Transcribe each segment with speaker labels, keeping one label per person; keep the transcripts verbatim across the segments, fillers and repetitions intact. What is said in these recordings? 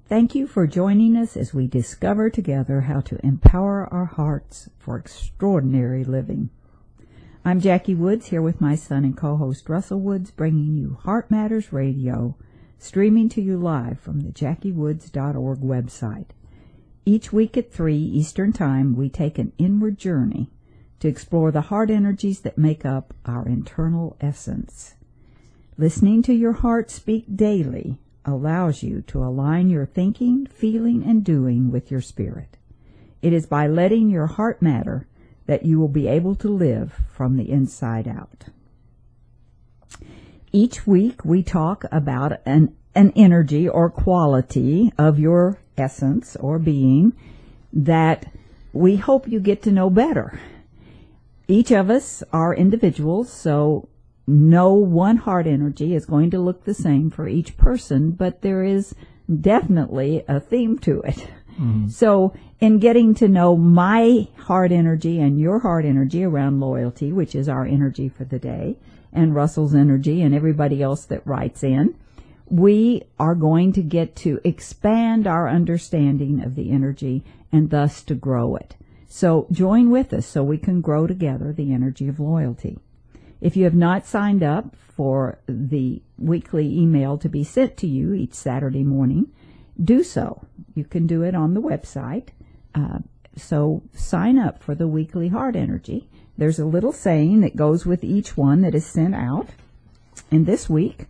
Speaker 1: Thank you for joining us as we discover together how to empower our hearts for extraordinary living. I'm Jackie Woods, here with my son and co-host Russell Woods, bringing you Heart Matters Radio, streaming to you live from the jackie woods dot org website. Each week at three Eastern Time, we take an inward journey to explore the heart energies that make up our internal essence. Listening to your heart speak daily allows you to align your thinking, feeling, and doing with your spirit. It is by letting your heart matter that you will be able to live from the inside out. Each week we talk about an, an energy or quality of your essence or being that we hope you get to know better. Each of us are individuals, so no one heart energy is going to look the same for each person, but there is definitely a theme to it. Mm-hmm. So in getting to know my heart energy and your heart energy around loyalty, which is our energy for the day, and Russell's energy and everybody else that writes in, we are going to get to expand our understanding of the energy and thus to grow it. So join with us so we can grow together the energy of loyalty. If you have not signed up for the weekly email to be sent to you each Saturday morning, do so. You can do it on the website. Uh, so sign up for the weekly heart energy. There's a little saying that goes with each one that is sent out. And this week,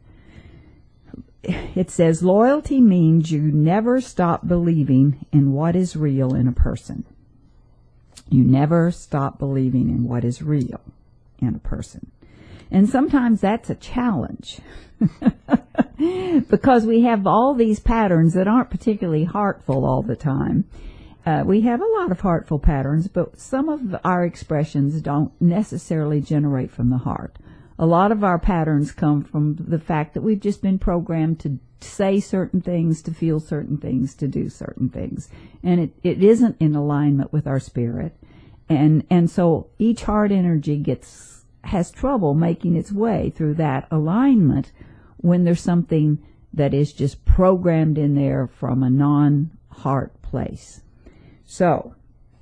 Speaker 1: it says, loyalty means you never stop believing in what is real in a person. You never stop believing in what is real in a person. And sometimes that's a challenge because we have all these patterns that aren't particularly heartful all the time. Uh, we have a lot of heartful patterns, but some of our expressions don't necessarily generate from the heart. A lot of our patterns come from the fact that we've just been programmed to say certain things, to feel certain things, to do certain things. And it, it isn't in alignment with our spirit. And, and so each heart energy gets has trouble making its way through that alignment when there's something that is just programmed in there from a non-heart place. So,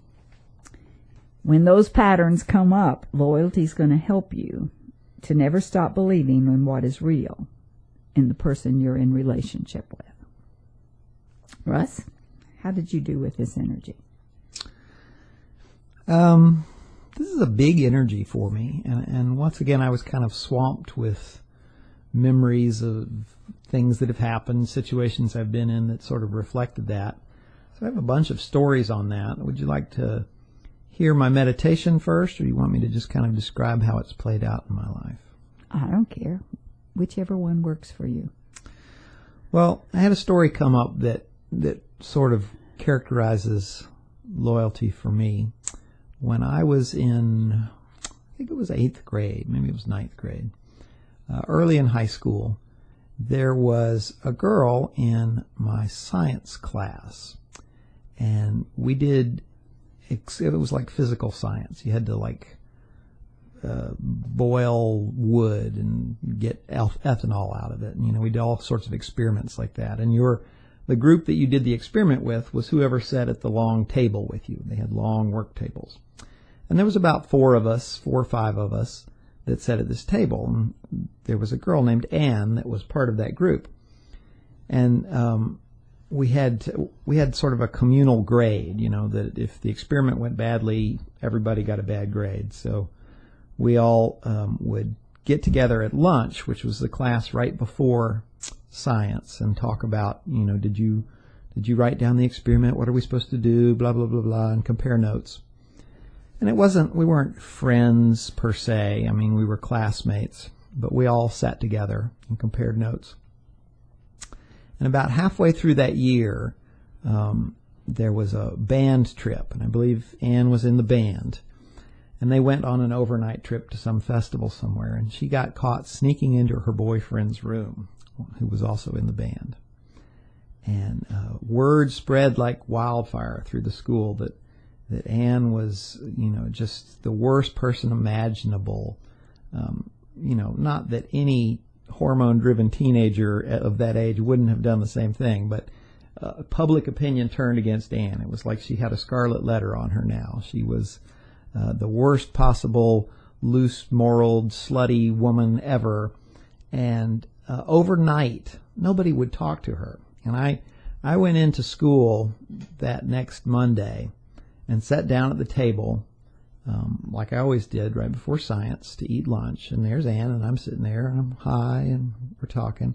Speaker 1: when those patterns come up, loyalty is going to help you to never stop believing in what is real in the person you're in relationship with. Russ, how did you do with this energy?
Speaker 2: Um... This is a big energy for me, and, and once again I was kind of swamped with memories of things that have happened, situations I've been in that sort of reflected that. So I have a bunch of stories on that. Would you like to hear my meditation first, or do you want me to just kind of describe how it's played out in my life?
Speaker 1: I don't care. Whichever one works for you.
Speaker 2: Well, I had a story come up that, that sort of characterizes loyalty for me. When I was in, I think it was eighth grade, maybe it was ninth grade, uh, early in high school, there was a girl in my science class, and we did, it was like physical science. You had to like uh, boil wood and get ethanol out of it. And, you know, we did all sorts of experiments like that. And your the group that you did the experiment with was whoever sat at the long table with you. They had long work tables. And there was about four of us, four or five of us, that sat at this table. And there was a girl named Anne that was part of that group. And um, we had to, we had sort of a communal grade, you know, that if the experiment went badly, everybody got a bad grade. So we all um, would get together at lunch, which was the class right before science, and talk about, you know, did you did you write down the experiment? What are we supposed to do? Blah, blah, blah, blah, and compare notes. And it wasn't, we weren't friends per se. I mean, we were classmates, but we all sat together and compared notes. And about halfway through that year, um, there was a band trip, and I believe Anne was in the band. And they went on an overnight trip to some festival somewhere, and she got caught sneaking into her boyfriend's room, who was also in the band. And uh, word spread like wildfire through the school that that Anne was, you know, just the worst person imaginable. Um, you know, not that any hormone-driven teenager of that age wouldn't have done the same thing, but uh, public opinion turned against Ann. It was like she had a scarlet letter on her now. She was uh, the worst possible loose-moraled, slutty woman ever. And uh, overnight, nobody would talk to her. And I, I went into school that next Monday and sat down at the table, um, like I always did right before science, to eat lunch. And there's Ann, and I'm sitting there, and I'm high, and we're talking.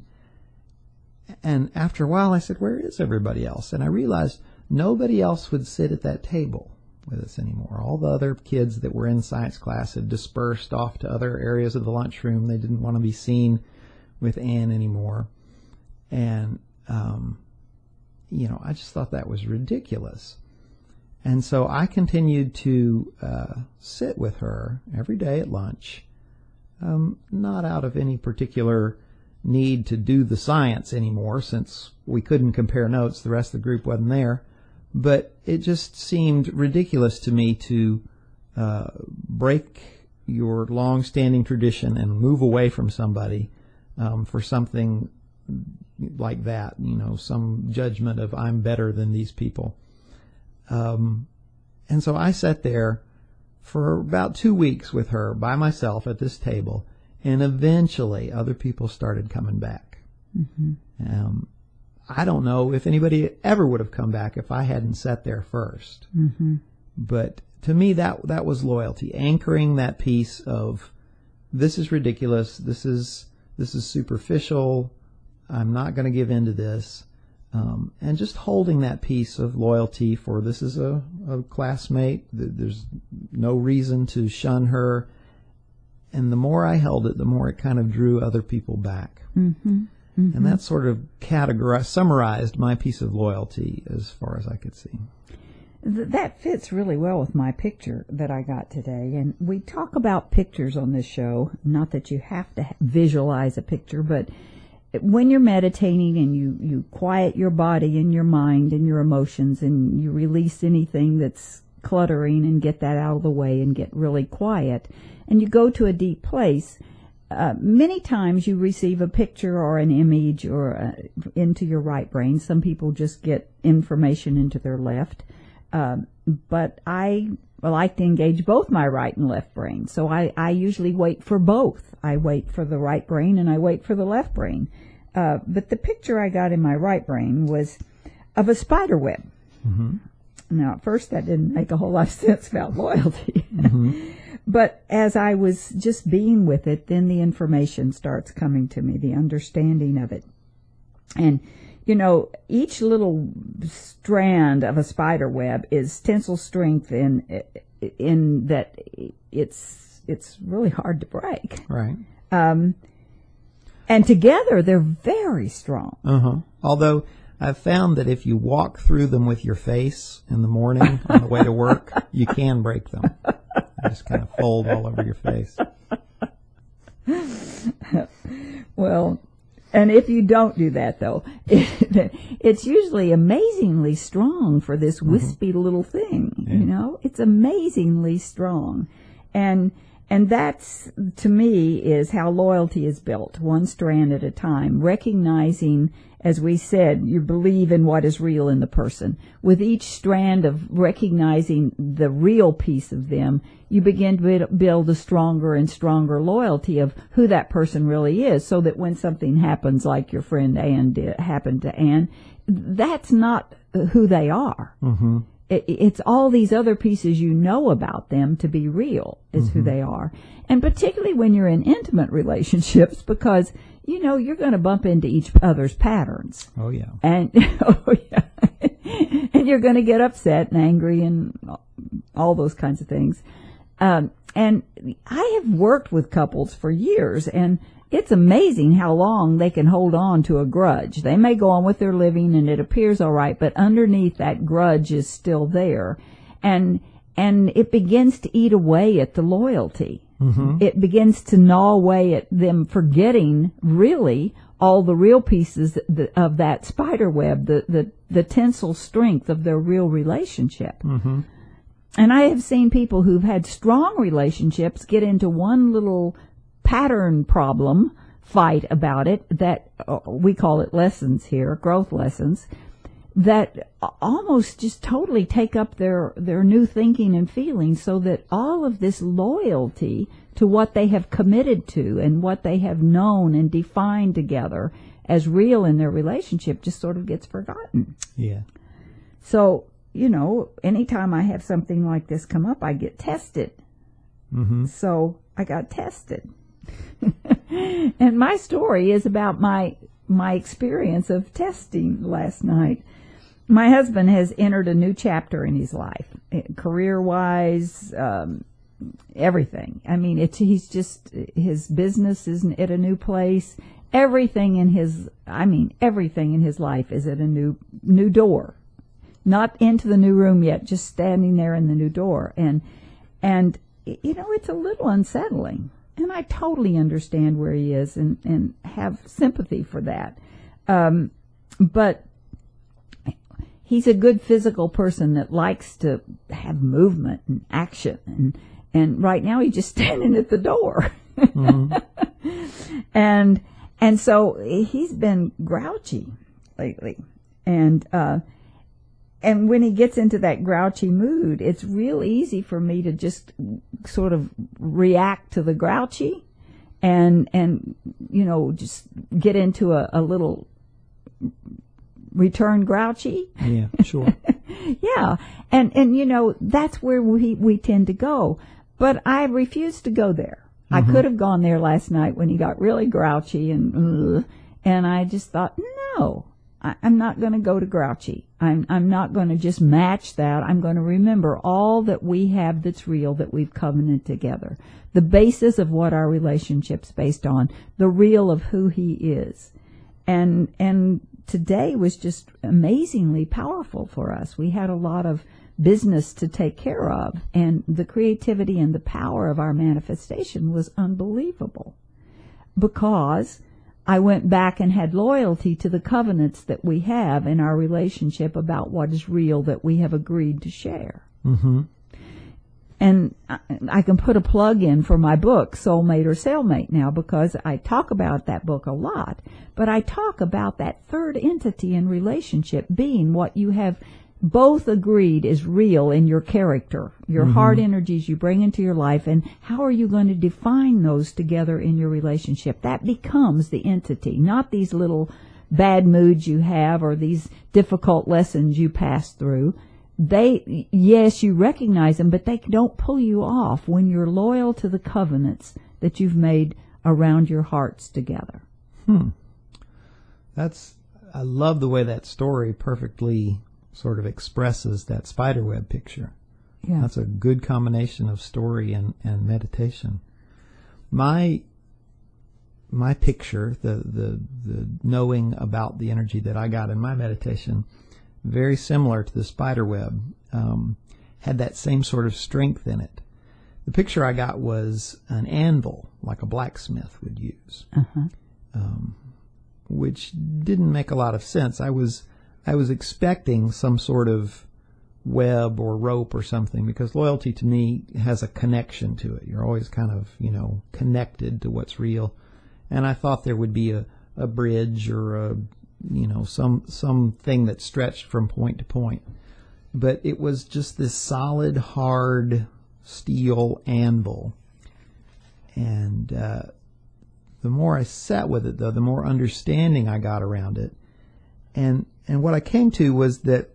Speaker 2: And after a while, I said, where is everybody else? And I realized nobody else would sit at that table with us anymore. All the other kids that were in science class had dispersed off to other areas of the lunchroom. They didn't want to be seen with Ann anymore. And, um, you know, I just thought that was ridiculous. And so I continued to uh, sit with her every day at lunch, um, not out of any particular need to do the science anymore, since we couldn't compare notes. The rest of the group wasn't there. But it just seemed ridiculous to me to uh, break your long-standing tradition and move away from somebody um, for something like that, you know, some judgment of I'm better than these people. Um, and so I sat there for about two weeks with her by myself at this table, and eventually other people started coming back. Mm-hmm. Um, I don't know if anybody ever would have come back if I hadn't sat there first. Mm-hmm. But to me, that that was loyalty, anchoring that piece of this is ridiculous, this is this is superficial, I'm not going to give in to this, um, and just holding that piece of loyalty for this is a, a classmate, there's no reason to shun her. And the more I held it, the more it kind of drew other people back. Mm-hmm. Mm-hmm. And that sort of categorized, summarized my piece of loyalty as far as I could see.
Speaker 1: Th- that fits really well with my picture that I got today. And we talk about pictures on this show. Not that you have to visualize a picture, but when you're meditating and you, you quiet your body and your mind and your emotions and you release anything that's cluttering and get that out of the way and get really quiet, and you go to a deep place, uh, many times you receive a picture or an image or uh, into your right brain. Some people just get information into their left. Uh, but I like to engage both my right and left brain. So I, I usually wait for both. I wait for the right brain and I wait for the left brain. Uh, but the picture I got in my right brain was of a spider web. Mm-hmm. Now, at first that didn't make a whole lot of sense about loyalty. Mm-hmm. But as I was just being with it, then the information starts coming to me, the understanding of it. And, you know, each little strand of a spider web is tensile strength in in that it's it's really hard to break.
Speaker 2: Right.
Speaker 1: Um, and together they're very strong.
Speaker 2: Uh-huh. Although I've found that if you walk through them with your face in the morning on the way to work, you can break them. They just kind of fold all over your face.
Speaker 1: Well, and if you don't do that, though, it, it's usually amazingly strong for this wispy mm-hmm. little thing, yeah. you know? It's amazingly strong. And and that's, to me, is how loyalty is built, one strand at a time, recognizing, as we said, you believe in what is real in the person. With each strand of recognizing the real piece of them, you begin to build a stronger and stronger loyalty of who that person really is, so that when something happens, like your friend Ann did, happened to Ann, that's not who they are. Mm-hmm. It, it's all these other pieces you know about them to be real is mm-hmm. who they are. And particularly when you're in intimate relationships, because you know, you're going to bump into each other's patterns.
Speaker 2: Oh, yeah.
Speaker 1: And, oh, yeah. and you're going to get upset and angry and all those kinds of things. Um, and I have worked with couples for years, and it's amazing how long they can hold on to a grudge. They may go on with their living and it appears all right, but underneath that grudge is still there. And, and it begins to eat away at the loyalty. Mm-hmm. It begins to gnaw away at them forgetting, really, all the real pieces of that spider web, the, the, the tensile strength of their real relationship. Mm-hmm. And I have seen people who've had strong relationships get into one little pattern problem, fight about it, that uh, we call it lessons here, growth lessons, that almost just totally take up their, their new thinking and feeling, so that all of this loyalty to what they have committed to and what they have known and defined together as real in their relationship just sort of gets forgotten.
Speaker 2: Yeah.
Speaker 1: So, you know, anytime I have something like this come up, I get tested.
Speaker 2: Mm-hmm.
Speaker 1: So I got tested. And my story is about my my experience of testing last night. My husband has entered a new chapter in his life, career-wise, um, everything. I mean, it's, he's just, his business is at a new place. Everything in his, I mean, everything in his life is at a new, new door. Not into the new room yet, just standing there in the new door. And, and, you know, it's a little unsettling. And I totally understand where he is and, and have sympathy for that. Um, but he's a good physical person that likes to have movement and action. And, and right now he's just standing at the door. Mm-hmm. and, and so he's been grouchy lately. And, uh, and when he gets into that grouchy mood, it's real easy for me to just sort of react to the grouchy and, and, you know, just get into a, a little return grouchy.
Speaker 2: Yeah, sure.
Speaker 1: Yeah. And, and, you know, that's where we, we tend to go. But I refuse to go there. Mm-hmm. I could have gone there last night when he got really grouchy and, uh, and I just thought, no. I'm not going to go to grouchy. I'm, I'm not going to just match that. I'm going to remember all that we have that's real, that we've covenanted together. The basis of what our relationship's based on. The real of who he is. And, and today was just amazingly powerful for us. We had a lot of business to take care of. And the creativity and the power of our manifestation was unbelievable. Because I went back and had loyalty to the covenants that we have in our relationship about what is real that we have agreed to share.
Speaker 2: Mm-hmm.
Speaker 1: And I, I can put a plug in for my book, Soulmate or Sailmate, now, because I talk about that book a lot. But I talk about that third entity in relationship being what you have both agreed is real in your character, your mm-hmm. heart energies you bring into your life, and how are you going to define those together in your relationship? That becomes the entity, not these little bad moods you have or these difficult lessons you pass through. They, yes, you recognize them, but they don't pull you off when you're loyal to the covenants that you've made around your hearts together.
Speaker 2: Hmm. That's, I love the way that story perfectly sort of expresses that spiderweb picture.
Speaker 1: Yeah.
Speaker 2: That's a good combination of story and, and meditation. My my picture, the, the the knowing about the energy that I got in my meditation, very similar to the spiderweb, um, had that same sort of strength in it. The picture I got was an anvil, like a blacksmith would use,
Speaker 1: uh-huh.
Speaker 2: um, which didn't make a lot of sense. I was I was expecting some sort of web or rope or something, because loyalty to me has a connection to it. You're always kind of, you know, connected to what's real. And I thought there would be a, a bridge or a, you know, some something that stretched from point to point. But it was just this solid, hard steel anvil. And uh, the more I sat with it, though, the more understanding I got around it. And and what I came to was that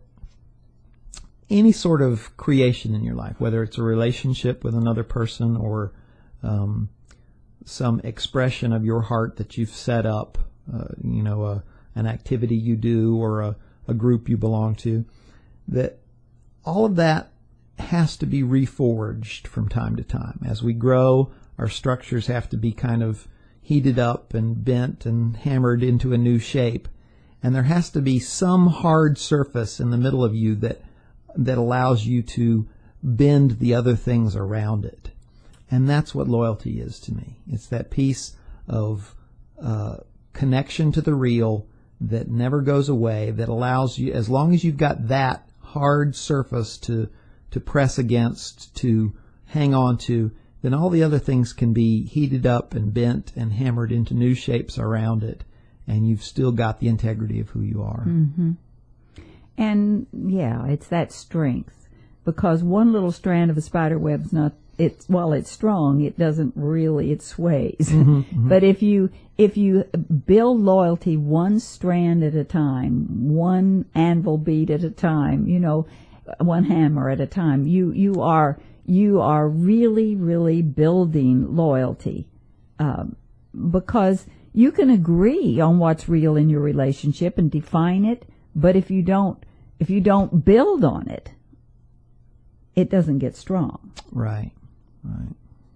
Speaker 2: any sort of creation in your life, whether it's a relationship with another person or um, some expression of your heart that you've set up, uh, you know, a, an activity you do or a, a group you belong to, that all of that has to be reforged from time to time. As we grow, our structures have to be kind of heated up and bent and hammered into a new shape. And there has to be some hard surface in the middle of you that that allows you to bend the other things around it. And that's what loyalty is to me. It's that piece of uh, connection to the real that never goes away, that allows you, as long as you've got that hard surface to to press against, to hang on to, then all the other things can be heated up and bent and hammered into new shapes around it. And you've still got the integrity of who you are.
Speaker 1: Mm-hmm. And yeah, it's that strength, because one little strand of a spider web's not, it's, while it's strong, it doesn't really, it sways.
Speaker 2: Mm-hmm, mm-hmm.
Speaker 1: But if you, if you build loyalty one strand at a time, one anvil bead at a time, you know, one hammer at a time, you, you are, you are really, really building loyalty. Um, because you can agree on what's real in your relationship and define it, but if you don't, if you don't build on it, it doesn't get strong.
Speaker 2: Right, right.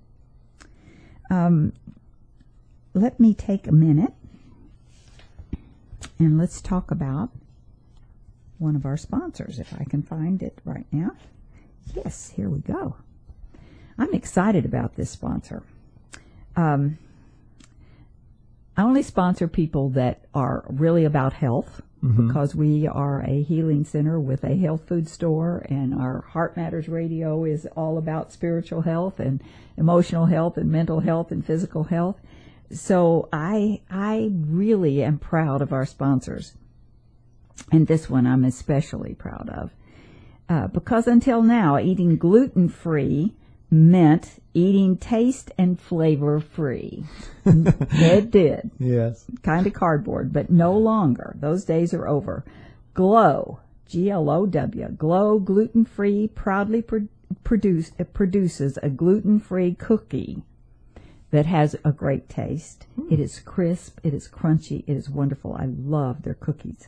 Speaker 1: Um, let me take a minute and let's talk about one of our sponsors, if I can find it right now. Yes, here we go. I'm excited about this sponsor. Um, I only sponsor people that are really about health, mm-hmm. because we are a healing center with a health food store, and our Heart Matters Radio is all about spiritual health and emotional health and mental health and physical health. So I I really am proud of our sponsors, and this one I'm especially proud of, uh, because until now, eating gluten-free meant eating taste and flavor free. It did.
Speaker 2: Yes.
Speaker 1: Kind of cardboard, but no longer. Those days are over. Glow, G L O W, Glow gluten-free proudly pro- produce, uh, produces a gluten-free cookie that has a great taste. Mm. It is crisp, it is crunchy, it is wonderful. I love their cookies.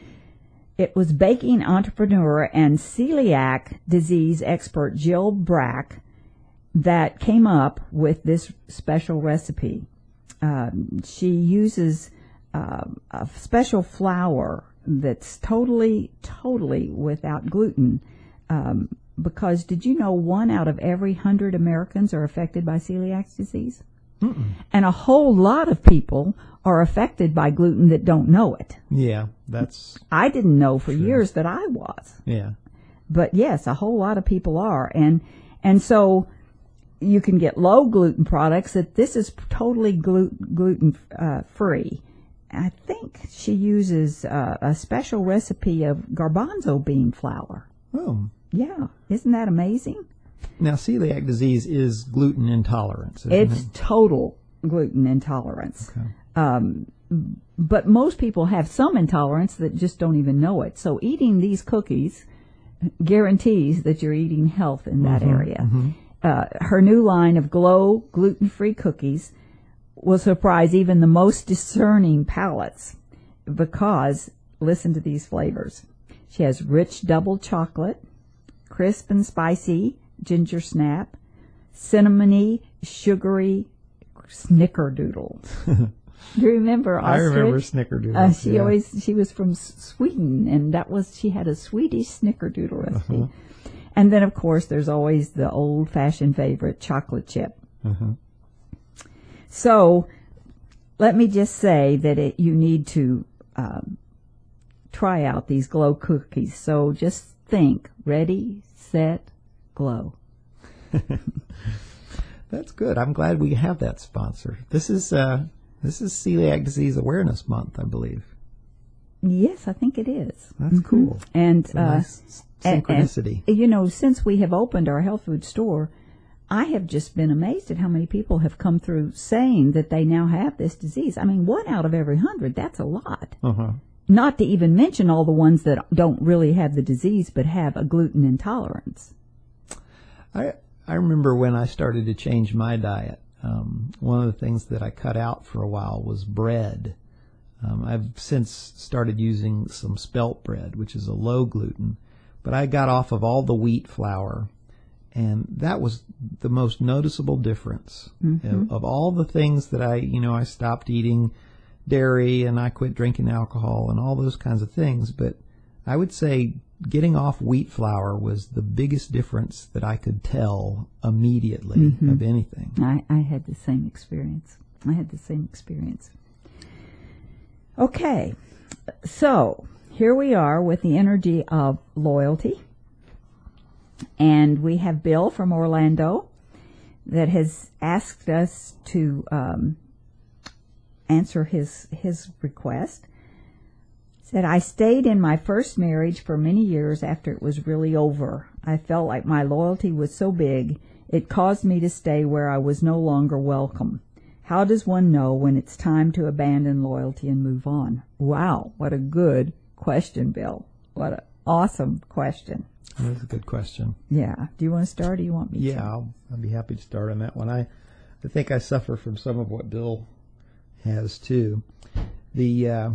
Speaker 1: It was baking entrepreneur and celiac disease expert Jill Brack that came up with this special recipe. Um, she uses uh, a special flour that's totally, totally without gluten. Um, because did you know one out of every hundred Americans are affected by celiac disease? Mm-mm. And a whole lot of people are affected by gluten that don't know it.
Speaker 2: Yeah, that's...
Speaker 1: I didn't know for
Speaker 2: true.
Speaker 1: years that I was.
Speaker 2: Yeah.
Speaker 1: But yes, a whole lot of people are. And, and so... you can get low gluten products that this is totally glu- gluten uh, free. I think she uses uh, a special recipe of garbanzo bean flour.
Speaker 2: Oh.
Speaker 1: Yeah. Isn't that amazing?
Speaker 2: Now, celiac disease is gluten intolerance, isn't
Speaker 1: It's
Speaker 2: it?
Speaker 1: total gluten intolerance.
Speaker 2: Okay.
Speaker 1: Um, but most people have some intolerance that just don't even know it. So eating these cookies guarantees that you're eating health in that
Speaker 2: mm-hmm,
Speaker 1: area.
Speaker 2: Mm-hmm.
Speaker 1: Uh, her new line of Glow gluten-free cookies will surprise even the most discerning palates, because, listen to these flavors. She has rich double chocolate, crisp and spicy ginger snap, cinnamony, sugary snickerdoodle. Do you remember Ostrich?
Speaker 2: I remember snickerdoodle.
Speaker 1: Uh, she
Speaker 2: yeah.
Speaker 1: always, she was from Sweden, and that was, she had a Swedish snickerdoodle recipe.
Speaker 2: Uh-huh.
Speaker 1: And then, of course, there's always the old-fashioned favorite, chocolate chip.
Speaker 2: Uh-huh.
Speaker 1: So, let me just say that it, you need to um, try out these Glow cookies. So, just think, ready, set, glow.
Speaker 2: That's good. I'm glad we have that sponsor. This is uh, this is Celiac Disease Awareness Month, I believe.
Speaker 1: Yes, I think it is.
Speaker 2: That's
Speaker 1: mm-hmm.
Speaker 2: cool.
Speaker 1: And
Speaker 2: uh, nice synchronicity.
Speaker 1: And, and, you know, since we have opened our health food store, I have just been amazed at how many people have come through saying that they now have this disease. I mean, one out of every hundred, that's a lot.
Speaker 2: Uh-huh.
Speaker 1: Not to even mention all the ones that don't really have the disease but have a gluten intolerance.
Speaker 2: I I remember when I started to change my diet, um, one of the things that I cut out for a while was bread. Um, I've since started using some spelt bread, which is a low gluten, but I got off of all the wheat flour, and that was the most noticeable difference. Mm-hmm. Of, of all the things that I, you know, I stopped eating dairy and I quit drinking alcohol and all those kinds of things, but I would say getting off wheat flour was the biggest difference that I could tell immediately mm-hmm. of anything.
Speaker 1: I, I had the same experience. I had the same experience. Okay, so here we are with the energy of loyalty. And we have Bill from Orlando that has asked us to um, answer his his request. Said, I stayed in my first marriage for many years after it was really over. I felt like my loyalty was so big, it caused me to stay where I was no longer welcome. How does one know when it's time to abandon loyalty and move on? Wow, what a good question, Bill. What an awesome question.
Speaker 2: That's a good question.
Speaker 1: Yeah. Do you want to start or do you want me
Speaker 2: yeah,
Speaker 1: to?
Speaker 2: Yeah, I'll, I'll be happy to start on that one. I, I think I suffer from some of what Bill has too. The uh,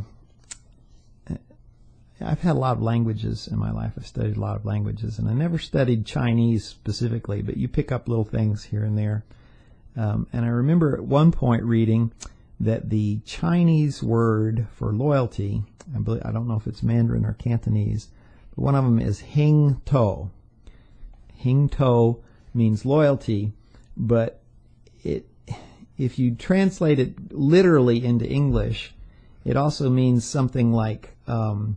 Speaker 2: I've had a lot of languages in my life. I've studied a lot of languages, and I never studied Chinese specifically, but you pick up little things here and there. Um, and I remember at one point reading that the Chinese word for loyalty, I, believe, I don't know if it's Mandarin or Cantonese, but one of them is Hing To. Hing To means loyalty, but it, if you translate it literally into English, it also means something like um,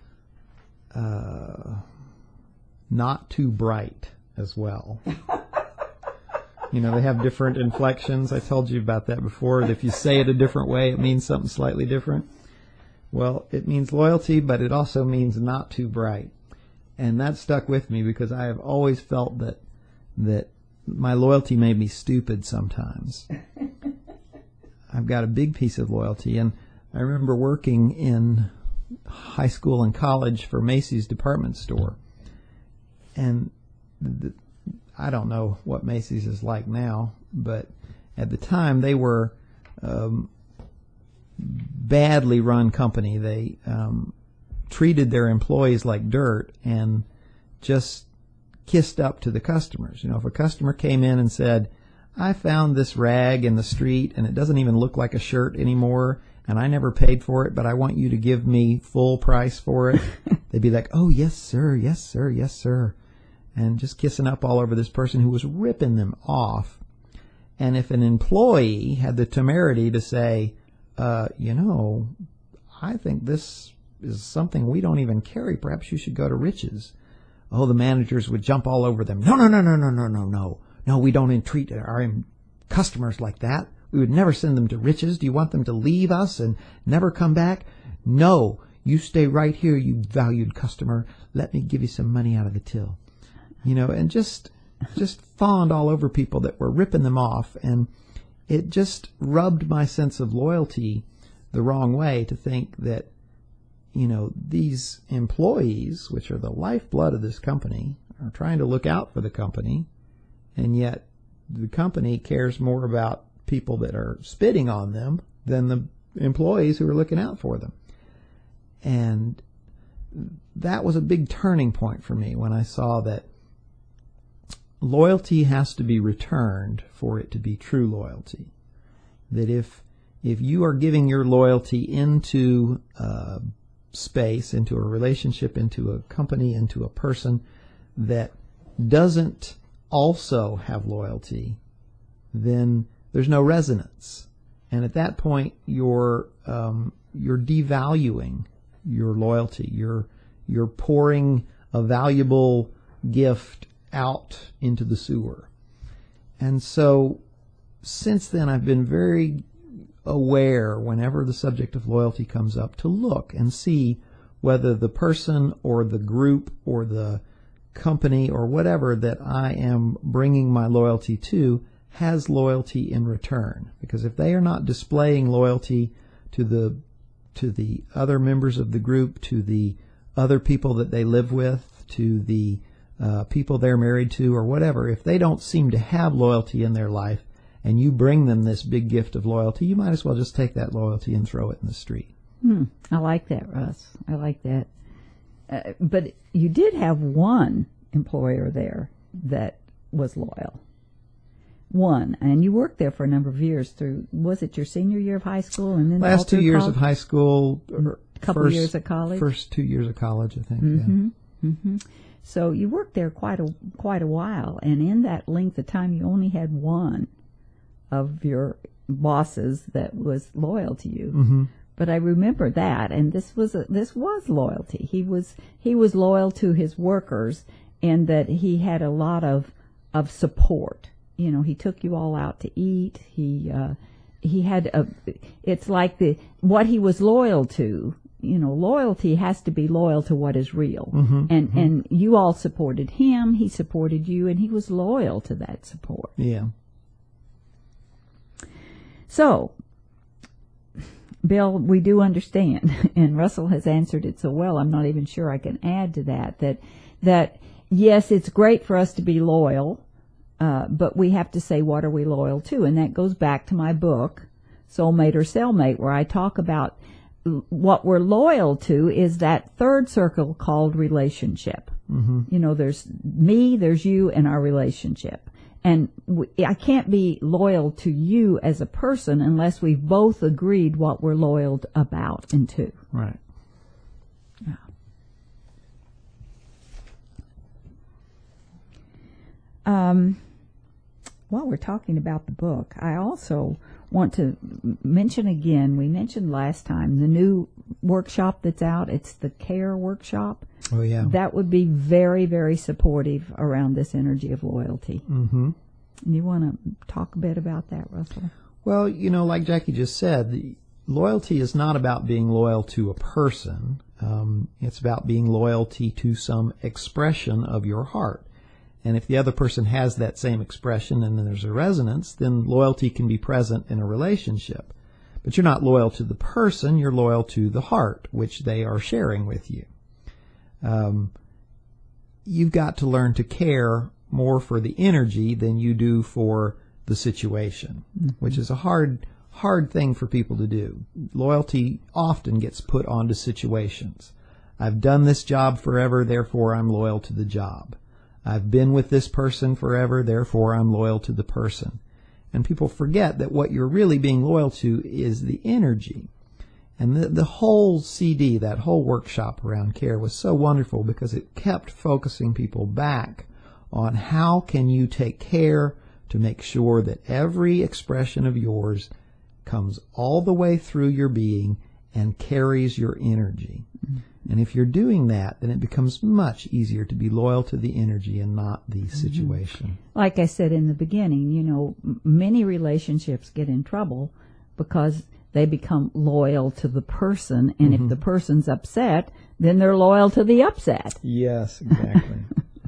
Speaker 2: uh, not too bright as well. You know, they have different inflections. I told you about that before. If you say it a different way, it means something slightly different. Well, it means loyalty, but it also means not too bright. And that stuck with me because I have always felt that that my loyalty made me stupid sometimes. I've got a big piece of loyalty, and I remember working in high school and college for Macy's department store. And the, I don't know what Macy's is like now, but at the time they were um, badly run company. They um, treated their employees like dirt and just kissed up to the customers. You know, if a customer came in and said, I found this rag in the street and it doesn't even look like a shirt anymore and I never paid for it, but I want you to give me full price for it, they'd be like, oh, yes, sir, yes, sir, yes, sir. And just kissing up all over this person who was ripping them off. And if an employee had the temerity to say, uh, you know, I think this is something we don't even carry. Perhaps you should go to Rich's. Oh, the managers would jump all over them. No, no, no, no, no, no, no, no. No, we don't entreat our customers like that. We would never send them to Rich's. Do you want them to leave us and never come back? No, you stay right here, you valued customer. Let me give you some money out of the till. You know, and just just fawned all over people that were ripping them off. And it just rubbed my sense of loyalty the wrong way to think that, you know, these employees, which are the lifeblood of this company, are trying to look out for the company, and yet the company cares more about people that are spitting on them than the employees who are looking out for them. And that was a big turning point for me when I saw that loyalty has to be returned for it to be true loyalty. That if if you are giving your loyalty into uh, space, into a relationship, into a company, into a person that doesn't also have loyalty, then there's no resonance. And at that point, you're um, you're devaluing your loyalty. You're you're pouring a valuable gift out into the sewer. And so since then, I've been very aware whenever the subject of loyalty comes up to look and see whether the person or the group or the company or whatever that I am bringing my loyalty to has loyalty in return. Because if they are not displaying loyalty to the to the other members of the group, to the other people that they live with, to the uh, people they're married to or whatever, if they don't seem to have loyalty in their life and you bring them this big gift of loyalty, you might as well just take that loyalty and throw it in the street.
Speaker 1: Hmm. I like that, Russ. I like that. Uh, but you did have one employer there that was loyal. One, and you worked there for a number of years through, was it your senior year of high school and then
Speaker 2: last two years college? Of high school,
Speaker 1: a couple
Speaker 2: first,
Speaker 1: years of college,
Speaker 2: first two years of college, I think.
Speaker 1: Mm-hmm. Yeah. Mm-hmm. So you worked there quite a quite a while, and in that length of time, you only had one of your bosses that was loyal to you.
Speaker 2: Mm-hmm.
Speaker 1: But I remember that, and this was a, this was loyalty. He was he was loyal to his workers, and that he had a lot of of support. You know, he took you all out to eat. He uh, he had a. It's like the what he was loyal to you know, loyalty has to be loyal to what is real.
Speaker 2: Mm-hmm,
Speaker 1: and
Speaker 2: mm-hmm.
Speaker 1: and you all supported him, he supported you, and he was loyal to that support.
Speaker 2: Yeah.
Speaker 1: So, Bill, we do understand, and Russell has answered it so well, I'm not even sure I can add to that, that, that yes, it's great for us to be loyal, uh, but we have to say, what are we loyal to? And that goes back to my book, Soulmate or Cellmate, where I talk about what we're loyal to is that third circle called relationship.
Speaker 2: Mm-hmm.
Speaker 1: You know, there's me, there's you, and our relationship. And we, I can't be loyal to you as a person unless we've both agreed what we're loyal about and to.
Speaker 2: Right.
Speaker 1: Yeah. Um, while we're talking about the book, I also want to mention again, we mentioned last time, the new workshop that's out. It's the CARE workshop.
Speaker 2: Oh, yeah.
Speaker 1: That would be very, very supportive around this energy of loyalty.
Speaker 2: Mm-hmm.
Speaker 1: You want to talk a bit about that, Russell?
Speaker 2: Well, you know, like Jackie just said, the loyalty is not about being loyal to a person. Um, it's about being loyalty to some expression of your heart. And if the other person has that same expression and then there's a resonance, then loyalty can be present in a relationship. But you're not loyal to the person, you're loyal to the heart, which they are sharing with you. Um, you've got to learn to care more for the energy than you do for the situation, mm-hmm. which is a hard, hard thing for people to do. Loyalty often gets put onto situations. I've done this job forever, therefore I'm loyal to the job. I've been with this person forever, therefore I'm loyal to the person. And people forget that what you're really being loyal to is the energy. And the, the whole C D, that whole workshop around CARE was so wonderful because it kept focusing people back on how can you take care to make sure that every expression of yours comes all the way through your being and carries your energy. Mm-hmm. And if you're doing that, then it becomes much easier to be loyal to the energy and not the situation.
Speaker 1: Like I said in the beginning, you know, m- many relationships get in trouble because they become loyal to the person, and mm-hmm. if the person's upset, then they're loyal to the upset.
Speaker 2: Yes, exactly.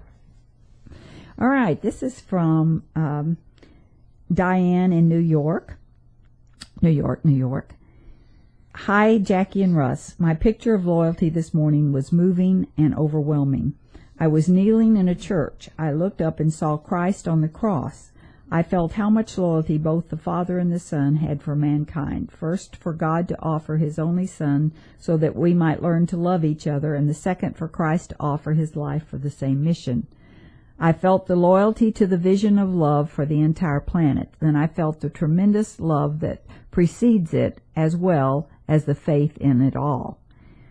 Speaker 1: All right, this is from um, Diane in New York. New York, New York. Hi, Jackie and Russ. My picture of loyalty this morning was moving and overwhelming. I was kneeling in a church. I looked up and saw Christ on the cross. I felt how much loyalty both the Father and the Son had for mankind. First, for God to offer His only Son so that we might learn to love each other, and the second, for Christ to offer His life for the same mission. I felt the loyalty to the vision of love for the entire planet. Then I felt the tremendous love that precedes it, as well as the faith in it all.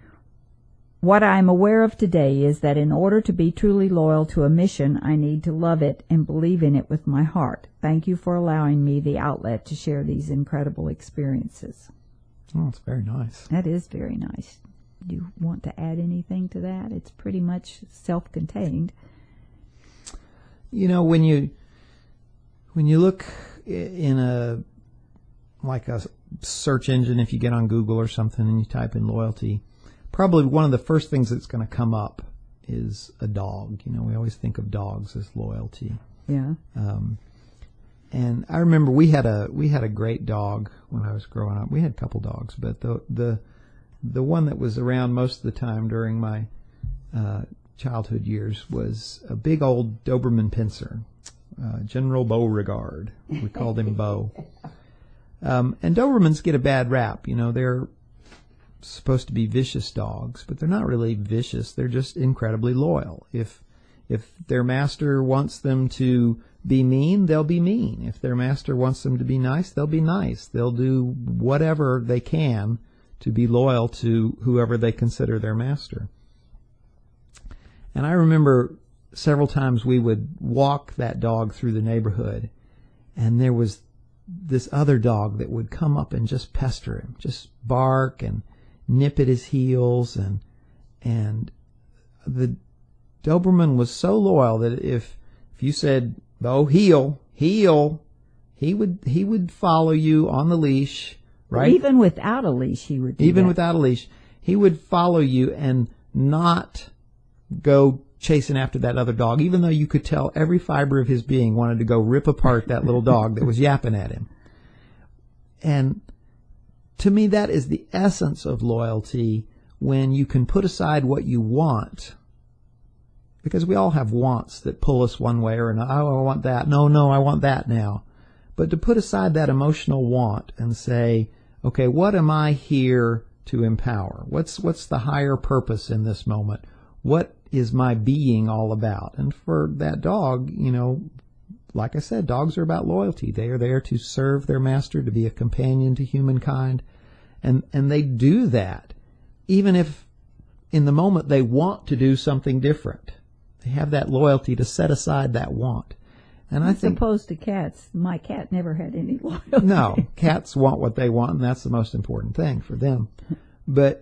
Speaker 1: What I am aware of today is that in order to be truly loyal to a mission, I need to love it and believe in it with my heart. Thank you for allowing me the outlet to share these incredible experiences.
Speaker 2: Oh, it's very nice.
Speaker 1: That is very nice. Do you want to add anything to that? It's pretty much self-contained.
Speaker 2: You know, when you when you look in a like a search engine, if you get on Google or something and you type in loyalty, probably one of the first things that's going to come up is a dog. You know, we always think of dogs as loyalty.
Speaker 1: Yeah.
Speaker 2: Um, and I remember we had a we had a great dog when I was growing up. We had a couple dogs, but the the the one that was around most of the time during my uh, childhood years was a big old Doberman Pinscher, uh, General Beauregard. We called him Beau. Um, and Dobermans get a bad rap. You know, they're supposed to be vicious dogs, but they're not really vicious. They're just incredibly loyal. If if their master wants them to be mean, they'll be mean. If their master wants them to be nice, they'll be nice. They'll do whatever they can to be loyal to whoever they consider their master. And I remember several times we would walk that dog through the neighborhood, and there was this other dog that would come up and just pester him, just bark and nip at his heels, and and the Doberman was so loyal that if if you said, "Beau, heel, heel," he would he would follow you on the leash, right?
Speaker 1: Even without a leash, he would do
Speaker 2: Even
Speaker 1: that.
Speaker 2: without a leash. He would follow you and not go chasing after that other dog, even though you could tell every fiber of his being wanted to go rip apart that little dog that was yapping at him. And to me, that is the essence of loyalty, when you can put aside what you want, because we all have wants that pull us one way or another. Oh, I want that. No, no, I want that now. But to put aside that emotional want and say, okay, what am I here to empower? What's what's the higher purpose in this moment? What is my being all about? And for that dog, you know, like I said, dogs are about loyalty. They are there to serve their master, to be a companion to humankind. And and they do that, even if in the moment they want to do something different. They have that loyalty to set aside that want. And I
Speaker 1: As
Speaker 2: think,
Speaker 1: opposed to cats, my cat never had any loyalty.
Speaker 2: no, cats want what they want, and that's the most important thing for them. But,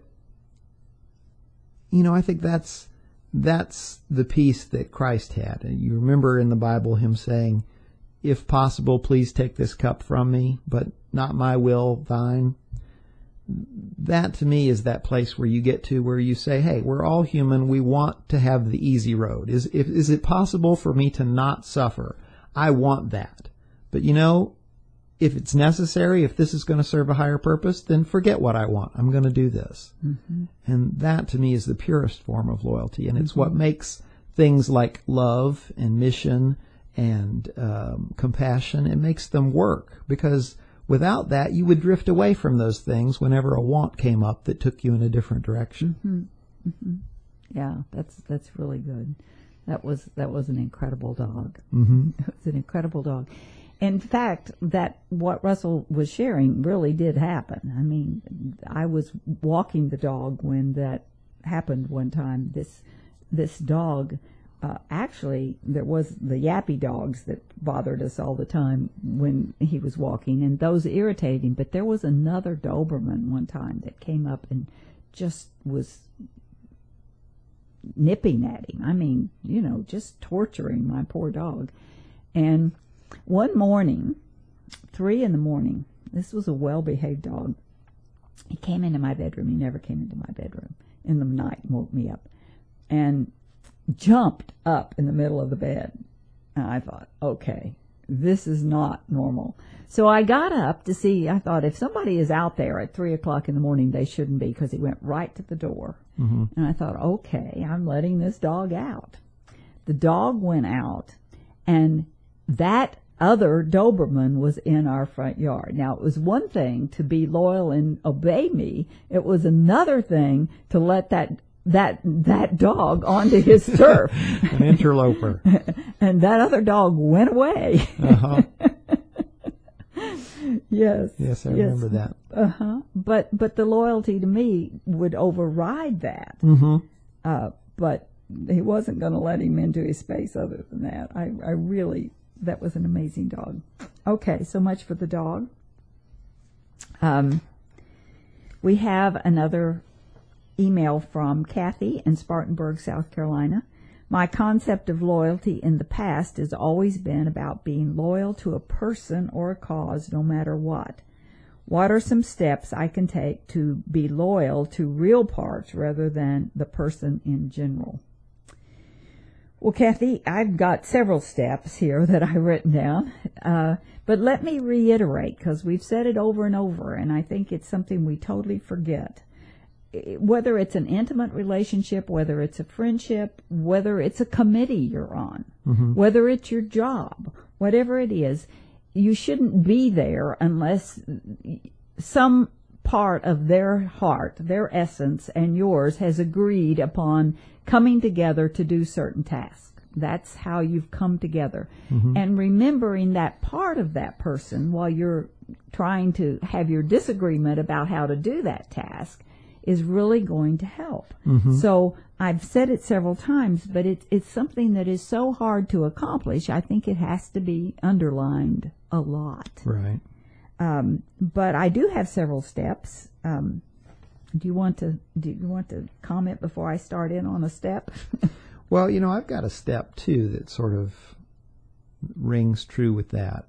Speaker 2: you know, I think that's that's the peace that Christ had. And you remember in the Bible him saying, if possible, please take this cup from me, but not my will, thine. That to me is that place where you get to where you say, hey, we're all human. We want to have the easy road. Is, if, is it possible for me to not suffer? I want that. But you know, if it's necessary, if this is going to serve a higher purpose, then forget what I want. I'm going to do this. Mm-hmm. And that to me is the purest form of loyalty. And it's mm-hmm. what makes things like love and mission and um, compassion, it makes them work, because without that, you would drift away from those things whenever a want came up that took you in a different direction.
Speaker 1: Mm-hmm. Mm-hmm. Yeah, that's that's really good. That was that was an incredible dog.
Speaker 2: Mm-hmm.
Speaker 1: It was an incredible dog. In fact, that what Russell was sharing really did happen. I mean, I was walking the dog when that happened one time. This this dog. Uh, actually, there was the yappy dogs that bothered us all the time when he was walking, and those irritated him. But there was another Doberman one time that came up and just was nipping at him. I mean, you know, just torturing my poor dog. And one morning, three in the morning, this was a well-behaved dog. He came into my bedroom. He never came into my bedroom in the night and woke me up. And jumped up in the middle of the bed. And I thought, okay, this is not normal. So I got up to see, I thought, if somebody is out there at three o'clock in the morning, they shouldn't be, because he went right to the door. Mm-hmm. And I thought, okay, I'm letting this dog out. The dog went out, and that other Doberman was in our front yard. Now, it was one thing to be loyal and obey me. It was another thing to let that that that dog onto his turf.
Speaker 2: An interloper.
Speaker 1: And that other dog went away.
Speaker 2: Uh-huh.
Speaker 1: Yes.
Speaker 2: Yes, I
Speaker 1: yes.
Speaker 2: remember that.
Speaker 1: Uh-huh. But but the loyalty to me would override that.
Speaker 2: Mm-hmm.
Speaker 1: Uh, but he wasn't going to let him into his space other than that. I, I really, that was an amazing dog. Okay, so much for the dog. Um, we have another email from Kathy in Spartanburg, South Carolina. My concept of loyalty in the past has always been about being loyal to a person or a cause, no matter what. What are some steps I can take to be loyal to real parts rather than the person in general? Well, Kathy, I've got several steps here that I've written down, uh, but let me reiterate, because we've said it over and over, and I think it's something we totally forget. Whether it's an intimate relationship, whether it's a friendship, whether it's a committee you're on, mm-hmm. whether it's your job, whatever it is, you shouldn't be there unless some part of their heart, their essence, and yours has agreed upon coming together to do certain tasks. That's how you've come together. Mm-hmm. And remembering that part of that person while you're trying to have your disagreement about how to do that task is really going to help. Mm-hmm. So I've said it several times, but it, it's something that is so hard to accomplish. I think it has to be underlined a lot.
Speaker 2: Right.
Speaker 1: Um, but I do have several steps. Um, do you want to do you want to comment before I start in on a step?
Speaker 2: Well, you know, I've got a step too that sort of rings true with that.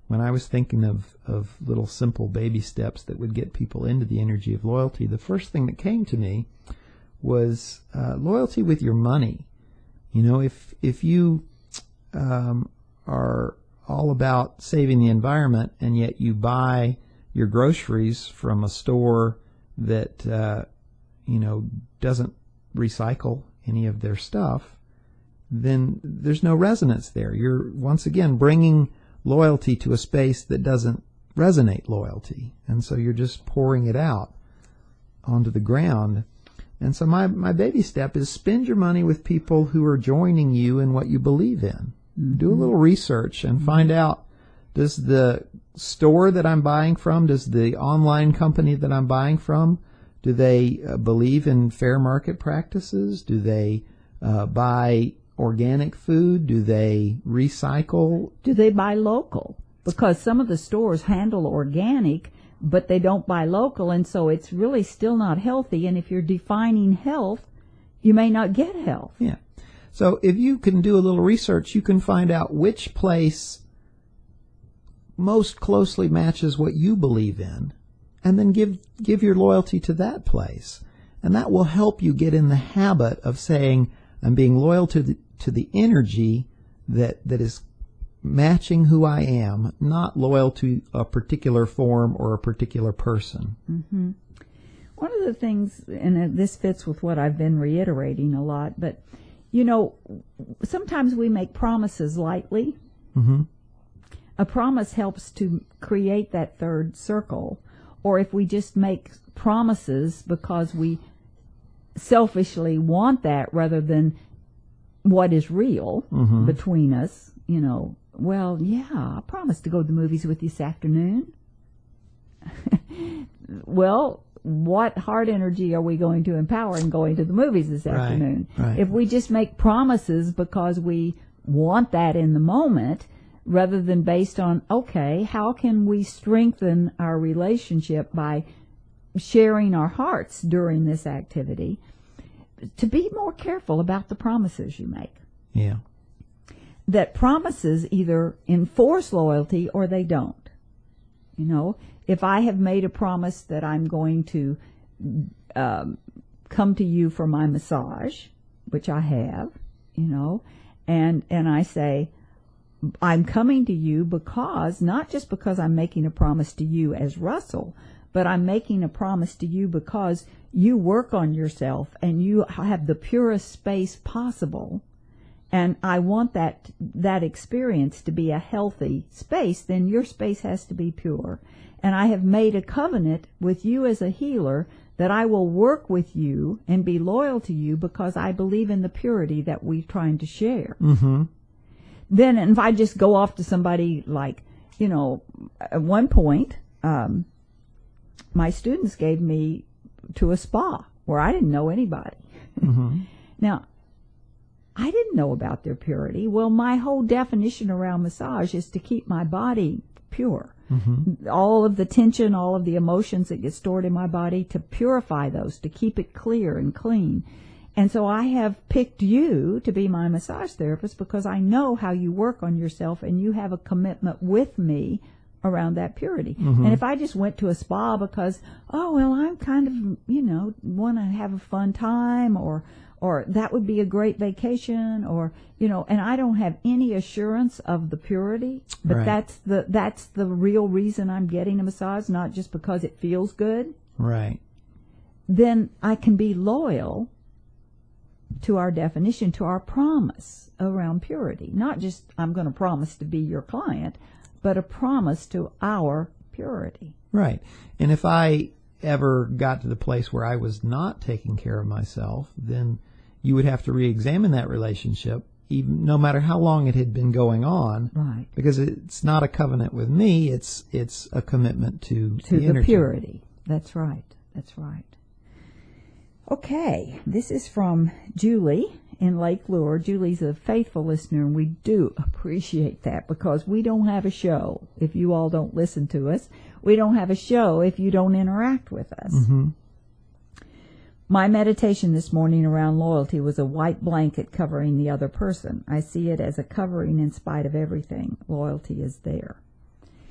Speaker 2: when I was thinking of, of little simple baby steps that would get people into the energy of loyalty, the first thing that came to me was uh, loyalty with your money. You know, if if you um, are all about saving the environment and yet you buy your groceries from a store that uh, you know doesn't recycle any of their stuff, then there's no resonance there. You're once again bringing loyalty to a space that doesn't resonate loyalty, and so you're just pouring it out onto the ground. And so my, my baby step is spend your money with people who are joining you in what you believe in. Mm-hmm. Do a little research and mm-hmm. find out, does the store that I'm buying from, does the online company that I'm buying from, do they uh, believe in fair market practices? Do they uh, buy organic food? Do they recycle?
Speaker 1: Do they buy local? Because some of the stores handle organic, but they don't buy local, and so it's really still not healthy. And if you're defining health, you may not get health.
Speaker 2: Yeah. So if you can do a little research, you can find out which place most closely matches what you believe in, and then give give your loyalty to that place. And that will help you get in the habit of saying, I'm being loyal to the, to the energy that that is matching who I am, not loyal to a particular form or a particular person.
Speaker 1: Mm-hmm. One of the things, and this fits with what I've been reiterating a lot, but, you know, sometimes we make promises lightly.
Speaker 2: Mm-hmm.
Speaker 1: A promise helps to create that third circle. Or if we just make promises because we selfishly want that rather than what is real
Speaker 2: mm-hmm.
Speaker 1: between us, you know, well, yeah, I promised to go to the movies with you this afternoon. Well, what heart energy are we going to empower in going to the movies this
Speaker 2: right,
Speaker 1: afternoon?
Speaker 2: Right.
Speaker 1: If we just make promises because we want that in the moment, rather than based on, okay, how can we strengthen our relationship by sharing our hearts during this activity, to be more careful about the promises you make.
Speaker 2: Yeah.
Speaker 1: That promises either enforce loyalty or they don't. You know, if I have made a promise that I'm going to um, come to you for my massage, which I have, you know, and and I say, I'm coming to you because, not just because I'm making a promise to you as Russell, but I'm making a promise to you because you work on yourself and you have the purest space possible. And I want that that experience to be a healthy space, then your space has to be pure. And I have made a covenant with you as a healer that I will work with you and be loyal to you because I believe in the purity that we're trying to share.
Speaker 2: Mm-hmm.
Speaker 1: Then if I just go off to somebody like, you know, at one point, um, my students gave me to a spa where I didn't know anybody.
Speaker 2: Mm-hmm.
Speaker 1: Now, I didn't know about their purity. Well, my whole definition around massage is to keep my body pure.
Speaker 2: Mm-hmm.
Speaker 1: All of the tension, all of the emotions that get stored in my body, to purify those, to keep it clear and clean. And so I have picked you to be my massage therapist because I know how you work on yourself and you have a commitment with me around that purity.
Speaker 2: Mm-hmm.
Speaker 1: And if I just went to a spa because, oh, well, I'm kind of, you know, want to have a fun time, or or that would be a great vacation, or, you know, and I don't have any assurance of the purity, but
Speaker 2: right.
Speaker 1: that's the that's the real reason I'm getting a massage, not just because it feels good.
Speaker 2: Right.
Speaker 1: Then I can be loyal to our definition, to our promise around purity. Not just I'm going to promise to be your client, but a promise to our purity.
Speaker 2: Right. And if I ever got to the place where I was not taking care of myself, then you would have to re-examine that relationship, even no matter how long it had been going on.
Speaker 1: Right.
Speaker 2: Because it's not a covenant with me, it's it's a commitment to,
Speaker 1: to
Speaker 2: the,
Speaker 1: the
Speaker 2: energy.
Speaker 1: purity. That's right. That's right. Okay, this is from Julie in Lake Lure. Julie's a faithful listener, and we do appreciate that because we don't have a show if you all don't listen to us. We don't have a show if you don't interact with us.
Speaker 2: Mm-hmm.
Speaker 1: My meditation this morning around loyalty was a white blanket covering the other person. I see it as a covering in spite of everything. Loyalty is there.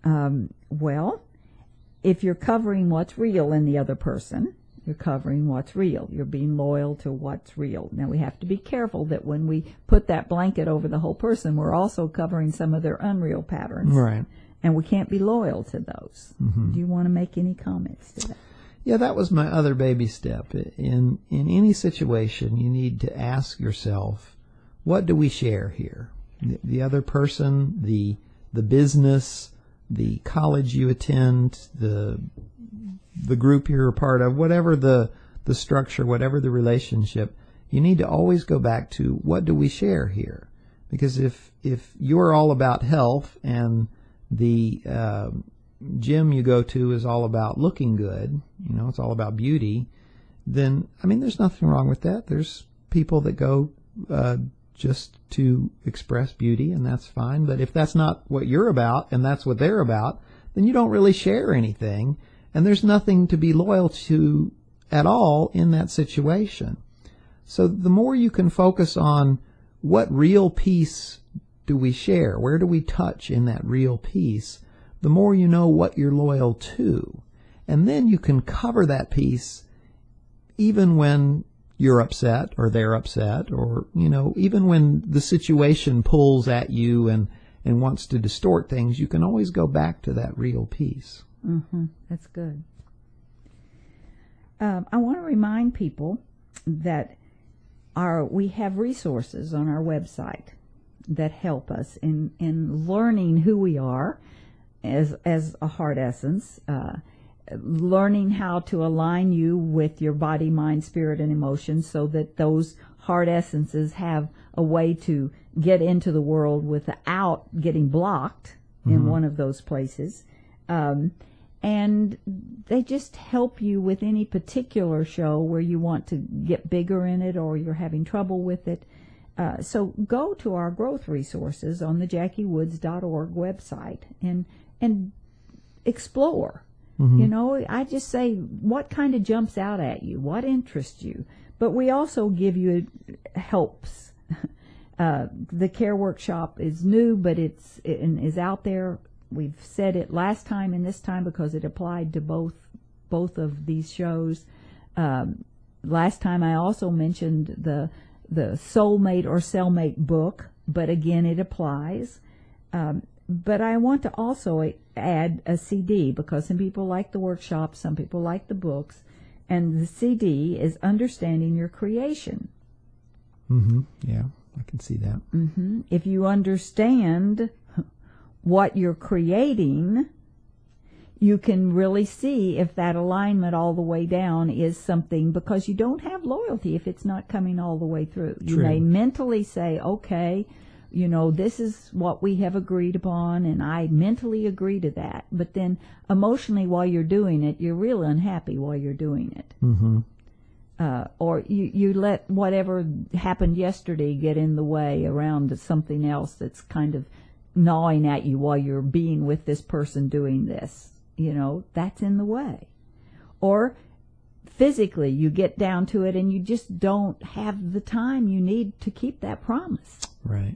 Speaker 1: Um, well, if you're covering what's real in the other person, you're covering what's real. You're being loyal to what's real. Now, we have to be careful that when we put that blanket over the whole person, we're also covering some of their unreal patterns.
Speaker 2: Right.
Speaker 1: And we can't be loyal to those. Mm-hmm. Do you want to make any comments to that?
Speaker 2: Yeah, that was my other baby step. In in any situation, you need to ask yourself, what do we share here? The, the other person, the the business, the college you attend, the the group you're a part of, whatever the the structure, whatever the relationship, you need to always go back to what do we share here? Because if if you're all about health and the uh, gym you go to is all about looking good, you know, it's all about beauty, then, I mean, there's nothing wrong with that. There's people that go uh, just to express beauty, and that's fine. But if that's not what you're about and that's what they're about, then you don't really share anything, and there's nothing to be loyal to at all in that situation. So the more you can focus on what real peace do we share, where do we touch in that real peace, the more you know what you're loyal to. And then you can cover that piece even when you're upset or they're upset, or, you know, even when the situation pulls at you and, and wants to distort things, you can always go back to that real piece.
Speaker 1: Mm-hmm. That's good. Um, I want to remind people that our we have resources on our website that help us in, in learning who we are as as a heart essence, uh, learning how to align you with your body, mind, spirit, and emotions so that those heart essences have a way to get into the world without getting blocked mm-hmm. in one of those places. Um, and they just help you with any particular show where you want to get bigger in it or you're having trouble with it. Uh, so go to our growth resources on the jackie woods dot org website and and explore. Mm-hmm. You know, I just say, what kind of jumps out at you? What interests you? But we also give you helps. Uh, the care workshop is new, but it's it is out there. We've said it last time and this time because it applied to both both of these shows. Um, last time I also mentioned the the Soulmate or Cellmate book, but again it applies. Um, but I want to also add a C D because some people like the workshop, some people like the books, and the C D is Understanding Your Creation.
Speaker 2: Mm-hmm. Yeah, I can see that.
Speaker 1: Mm-hmm. If you understand what you're creating, you can really see if that alignment all the way down is something, because you don't have loyalty if it's not coming all the way through.
Speaker 2: True.
Speaker 1: You may mentally say, okay, you know, this is what we have agreed upon, and I mentally agree to that. But then emotionally, while you're doing it, you're real unhappy while you're doing it.
Speaker 2: Mm-hmm.
Speaker 1: Uh, or you, you let whatever happened yesterday get in the way around something else that's kind of gnawing at you while you're being with this person doing this. You know, that's in the way. Or physically, you get down to it and you just don't have the time you need to keep that promise.
Speaker 2: Right.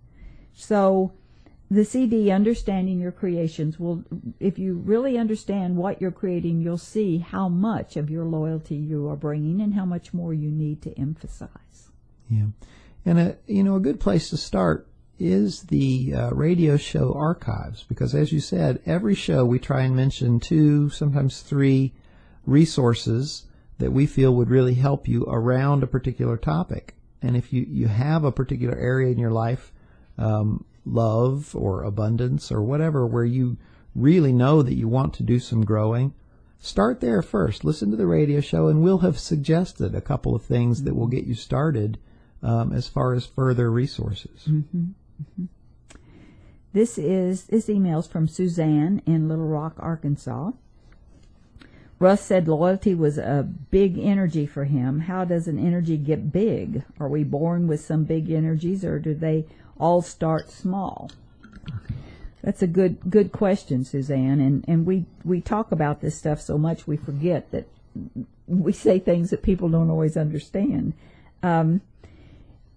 Speaker 1: So the C D, Understanding Your Creations, will, if you really understand what you're creating, you'll see how much of your loyalty you are bringing and how much more you need to emphasize.
Speaker 2: Yeah. And, a, you know, a good place to start is the uh, radio show archives, because as you said, every show we try and mention two, sometimes three resources that we feel would really help you around a particular topic. And if you, you have a particular area in your life, um, love or abundance or whatever, where you really know that you want to do some growing, start there first. Listen to the radio show, and we'll have suggested a couple of things that will get you started um, as far as further resources.
Speaker 1: Mm-hmm. Mm-hmm. This is this email's from Suzanne in Little Rock, Arkansas. Russ said loyalty was a big energy for him. How does an energy get big? Are we born with some big energies, or do they all start small? That's a good good question, Suzanne. And and we we talk about this stuff so much we forget that we say things that people don't always understand. Um,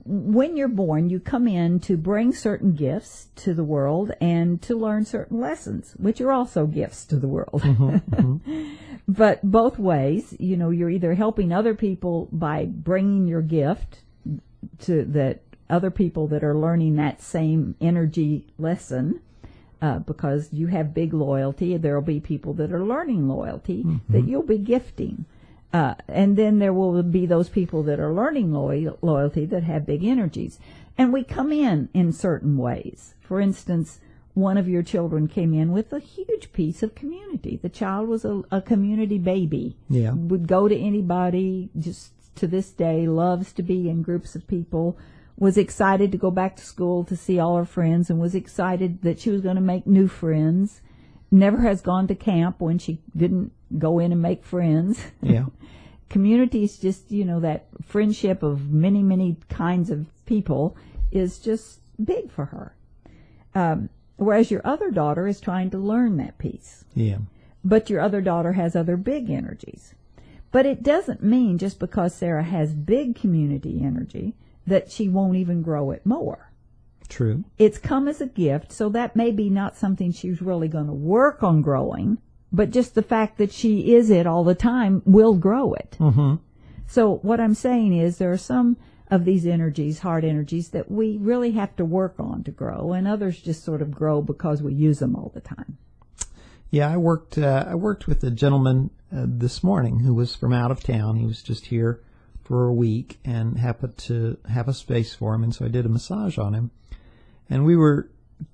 Speaker 1: when you're born, you come in to bring certain gifts to the world and to learn certain lessons, which are also gifts to the world. Mm-hmm, mm-hmm. But both ways, you know, you're either helping other people by bringing your gift to that other people that are learning that same energy lesson, uh, because you have big loyalty. There will be people that are learning loyalty mm-hmm. that you'll be gifting. Uh, and then there will be those people that are learning loy- loyalty that have big energies. And we come in in certain ways. For instance, one of your children came in with a huge piece of community. The child was a, a community baby.
Speaker 2: Yeah.
Speaker 1: Would go to anybody, just to this day, loves to be in groups of people, was excited to go back to school to see all her friends, and was excited that she was going to make new friends. Never has gone to camp when she didn't go in and make friends.
Speaker 2: Yeah.
Speaker 1: Community is just, you know, that friendship of many, many kinds of people is just big for her. Um, whereas your other daughter is trying to learn that piece.
Speaker 2: Yeah.
Speaker 1: But your other daughter has other big energies. But it doesn't mean just because Sarah has big community energy that she won't even grow it more.
Speaker 2: True.
Speaker 1: It's come as a gift, so that may be not something she's really going to work on growing, but just the fact that she is it all the time will grow it.
Speaker 2: Mm-hmm.
Speaker 1: So what I'm saying is there are some of these energies, heart energies, that we really have to work on to grow, and others just sort of grow because we use them all the time.
Speaker 2: Yeah, I worked. Uh, I worked with a gentleman uh, this morning who was from out of town. He was just here for a week and happened to have a space for him, and so I did a massage on him. And we were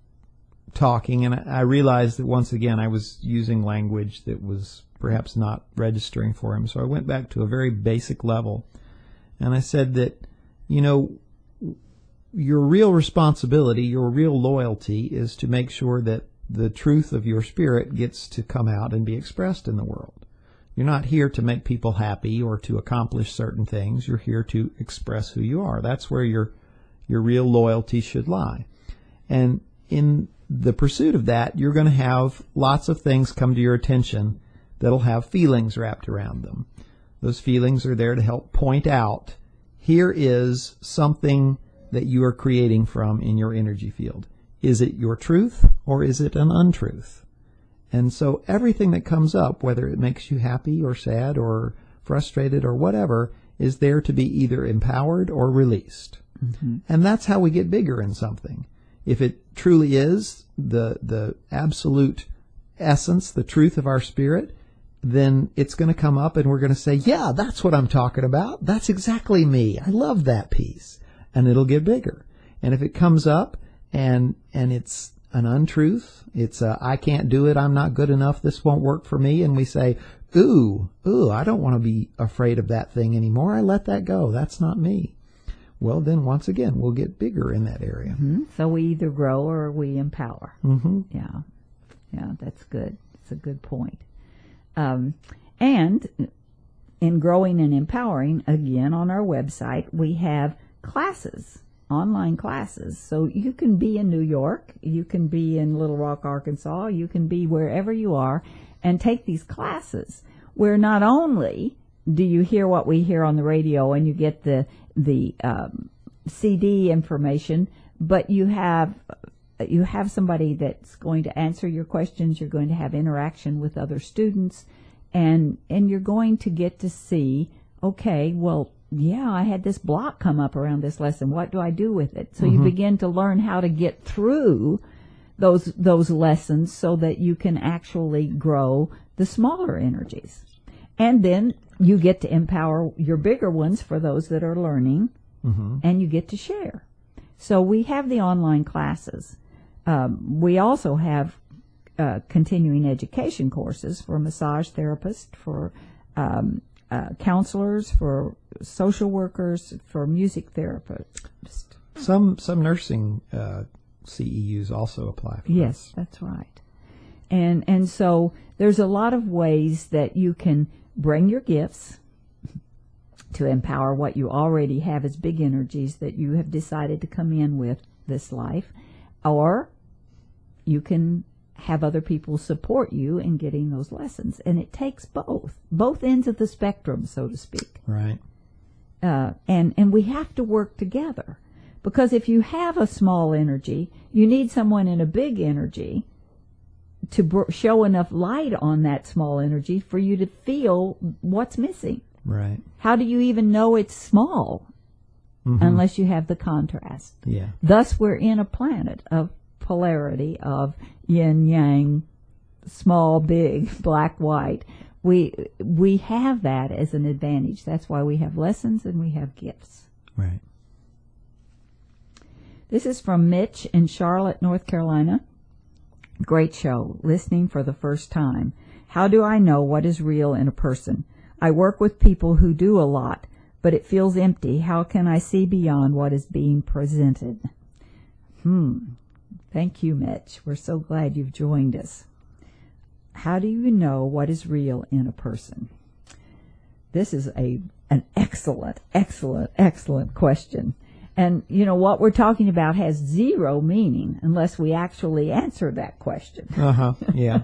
Speaker 2: talking, and I realized that once again I was using language that was perhaps not registering for him. So I went back to a very basic level, and I said that, you know, your real responsibility, your real loyalty is to make sure that the truth of your spirit gets to come out and be expressed in the world. You're not here to make people happy or to accomplish certain things. You're here to express who you are. That's where your your real loyalty should lie. And in the pursuit of that, you're going to have lots of things come to your attention that'll have feelings wrapped around them. Those feelings are there to help point out, here is something that you are creating from in your energy field. Is it your truth or is it an untruth? And so everything that comes up, whether it makes you happy or sad or frustrated or whatever, is there to be either empowered or released. Mm-hmm. And that's how we get bigger in something. If it truly is the the absolute essence, the truth of our spirit, then it's going to come up and we're going to say, yeah, that's what I'm talking about. That's exactly me. I love that piece. And it'll get bigger. And if it comes up and and it's an untruth, it's a, I can't do it, I'm not good enough, this won't work for me, and we say, ooh, ooh, I don't want to be afraid of that thing anymore. I let that go. That's not me. Well, then once again, we'll get bigger in that area.
Speaker 1: Mm-hmm. So we either grow or we empower.
Speaker 2: Mm-hmm.
Speaker 1: Yeah. Yeah, that's good. It's a good point. Um, and in growing and empowering, again, on our website, we have classes, online classes. So you can be in New York, you can be in Little Rock, Arkansas, you can be wherever you are and take these classes where not only do you hear what we hear on the radio and you get the the um, C D information, but you have you have somebody that's going to answer your questions. You're going to have interaction with other students, and and you're going to get to see, okay, well, yeah, I had this block come up around this lesson. What do I do with it? So mm-hmm. you begin to learn how to get through those those lessons so that you can actually grow the smaller energies. And then you get to empower your bigger ones for those that are learning, mm-hmm. and you get to share. So we have the online classes. Um, we also have uh, continuing education courses for massage therapists, for um, uh, counselors, for social workers, for music therapists.
Speaker 2: Some some nursing uh, C E Us also apply for
Speaker 1: Yes,
Speaker 2: this.
Speaker 1: That's right. And and so there's a lot of ways that you can bring your gifts to empower what you already have as big energies that you have decided to come in with this life, or you can have other people support you in getting those lessons. And it takes both, both ends of the spectrum, so to speak.
Speaker 2: Right.
Speaker 1: uh, and and we have to work together, because if you have a small energy, you need someone in a big energy to br- show enough light on that small energy for you to feel what's missing.
Speaker 2: Right.
Speaker 1: How do you even know it's small
Speaker 2: Mm-hmm.
Speaker 1: unless you have the contrast?
Speaker 2: Yeah.
Speaker 1: Thus, we're in a planet of polarity, of yin yang, small, big, black, white. We we have that as an advantage. That's why we have lessons and we have gifts.
Speaker 2: Right.
Speaker 1: This is from Mitch in Charlotte, North Carolina. Great show. Listening for the first time. How do I know what is real in a person? I work with people who do a lot, but it feels empty. How can I see beyond what is being presented? Hmm. Thank you, Mitch. We're so glad you've joined us. How do you know what is real in a person? This is a an excellent, excellent, excellent question. And, you know, what we're talking about has zero meaning unless we actually answer that question.
Speaker 2: Uh-huh. Yeah.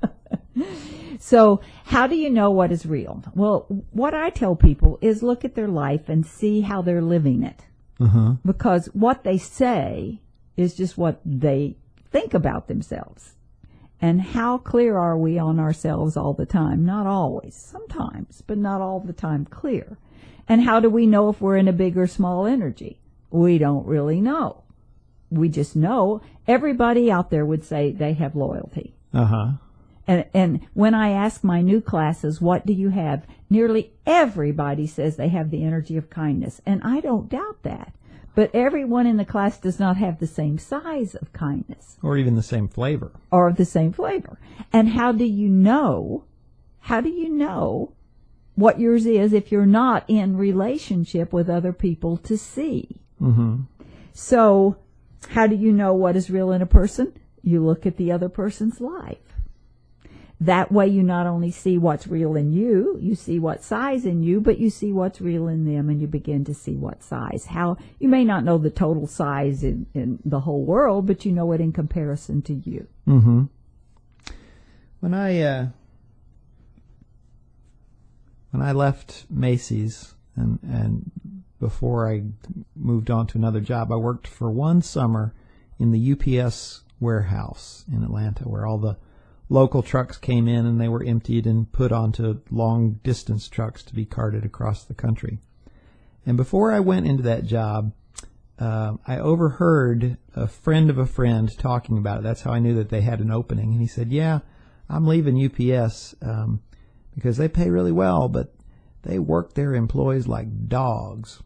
Speaker 1: So how do you know what is real? Well, what I tell people is look at their life and see how they're living it.
Speaker 2: Uh-huh.
Speaker 1: Because what they say is just what they think about themselves. And how clear are we on ourselves all the time? Not always. Sometimes, but not all the time clear. And how do we know if we're in a big or small energy? We don't really know. We just know everybody out there would say they have loyalty.
Speaker 2: Uh-huh.
Speaker 1: And, and when I ask my new classes, what do you have? Nearly everybody says they have the energy of kindness. And I don't doubt that. But everyone in the class does not have the same size of kindness.
Speaker 2: Or even the same flavor.
Speaker 1: Or the same flavor. And how do you know, how do you know what yours is if you're not in relationship with other people to see?
Speaker 2: Mm-hmm.
Speaker 1: So how do you know what is real in a person? You look at the other person's life. That way you not only see what's real in you, you see what size in you, but you see what's real in them, and you begin to see what size. How you may not know the total size in, in the whole world, but you know it in comparison to you.
Speaker 2: Mm-hmm. When I uh, when I left Macy's and and before I moved on to another job, I worked for one summer in the U P S warehouse in Atlanta, where all the local trucks came in and they were emptied and put onto long distance trucks to be carted across the country. And before I went into that job, uh, I overheard a friend of a friend talking about it. That's how I knew that they had an opening. And he said, yeah, I'm leaving U P S um, because they pay really well, but they work their employees like dogs.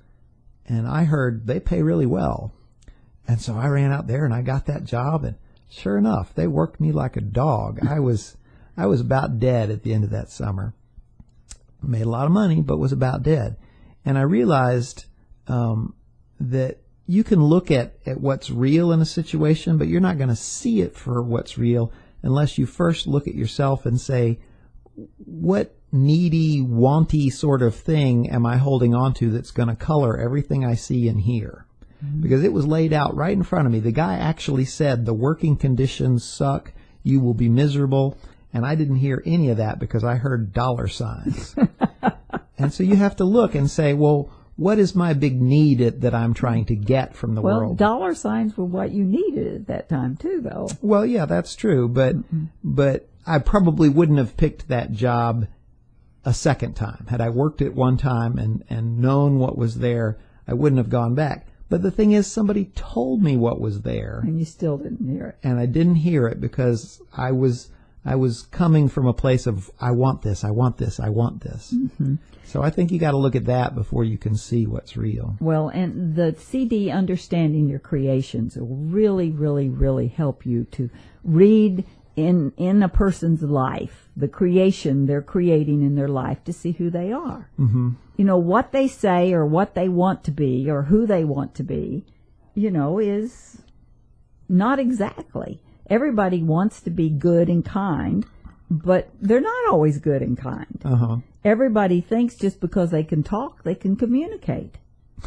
Speaker 2: And I heard they pay really well. And so I ran out there and I got that job, and sure enough, they worked me like a dog. I was I was about dead at the end of that summer. Made a lot of money, but was about dead. And I realized um, that you can look at, at what's real in a situation, but you're not going to see it for what's real unless you first look at yourself and say, what needy, wanty sort of thing am I holding on to that's going to color everything I see and hear? Because it was laid out right in front of me. The guy actually said, the working conditions suck, you will be miserable, and I didn't hear any of that because I heard dollar signs. And so you have to look and say, well, what is my big need that I'm trying to get from the
Speaker 1: well,
Speaker 2: world?
Speaker 1: Well, dollar signs were what you needed at that time, too, though.
Speaker 2: Well, yeah, that's true, but mm-hmm. but I probably wouldn't have picked that job a second time. Had I worked it one time and, and known what was there, I wouldn't have gone back. But the thing is, somebody told me what was there.
Speaker 1: And you still didn't hear it.
Speaker 2: And I didn't hear it because I was I was coming from a place of, I want this, I want this, I want this. Mm-hmm. So I think you got to look at that before you can see what's real.
Speaker 1: Well, and the C D, Understanding Your Creations, will really, really, really help you to read in in a person's life, the creation they're creating in their life, to see who they are.
Speaker 2: Mm-hmm.
Speaker 1: You know, what they say or what they want to be or who they want to be, you know, is not exactly. Everybody wants to be good and kind, but they're not always good and kind.
Speaker 2: Uh-huh.
Speaker 1: Everybody thinks just because they can talk, they can communicate.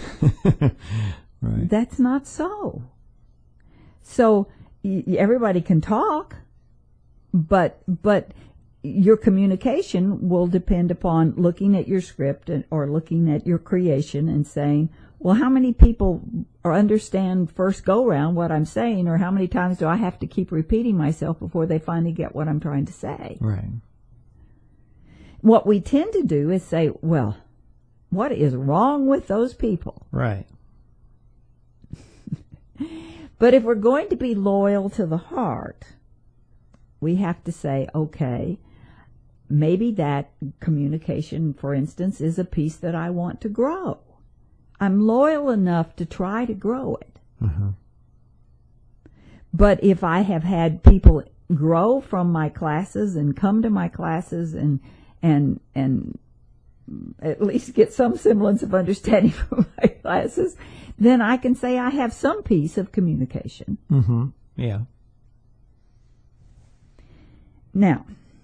Speaker 2: Right.
Speaker 1: That's not so. So y- everybody can talk, but but your communication will depend upon looking at your script and, or looking at your creation and saying, well, how many people or understand first go round what I'm saying, or how many times do I have to keep repeating myself before they finally get what I'm trying to say?
Speaker 2: Right.
Speaker 1: What we tend to do is say, well, what is wrong with those people?
Speaker 2: Right.
Speaker 1: But if we're going to be loyal to the heart, we have to say, okay, maybe that communication, for instance, is a piece that I want to grow. I'm loyal enough to try to grow it.
Speaker 2: Uh-huh.
Speaker 1: But if I have had people grow from my classes and come to my classes and and and at least get some semblance of understanding from my classes, then I can say I have some piece of communication.
Speaker 2: Mm-hmm. Yeah.
Speaker 1: Now,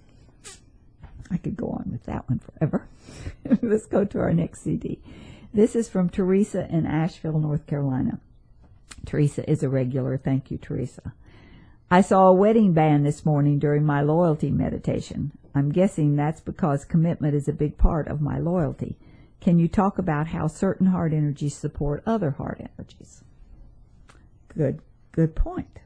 Speaker 1: I could go on with that one forever. Let's go to our next C D. This is from Teresa in Asheville, North Carolina. Teresa is a regular. Thank you, Teresa. I saw a wedding band this morning during my loyalty meditation. I'm guessing that's because commitment is a big part of my loyalty. Can you talk about how certain heart energies support other heart energies? Good, good point.